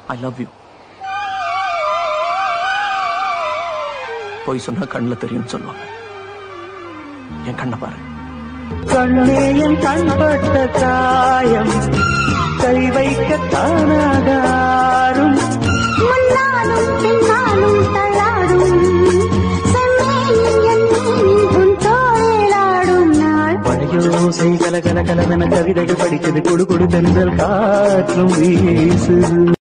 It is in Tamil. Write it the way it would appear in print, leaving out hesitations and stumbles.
I love you. போய் சொன்னா கண்ணுல தெரியும் சொல்லுவாங்க. என் கண்ணை பாரு. கண்ணே என் கண்பட்ட காயம் கை வைக்க தானாகாரும் முன்னாலும் பின்னாலும் தள்ளாடும் உன் தோளாடும் நாள் பழையோசை கல கல கலவென கவிதைகள் படித்தது கொடு கொடு தென்றல் காற்றும் வீசுது.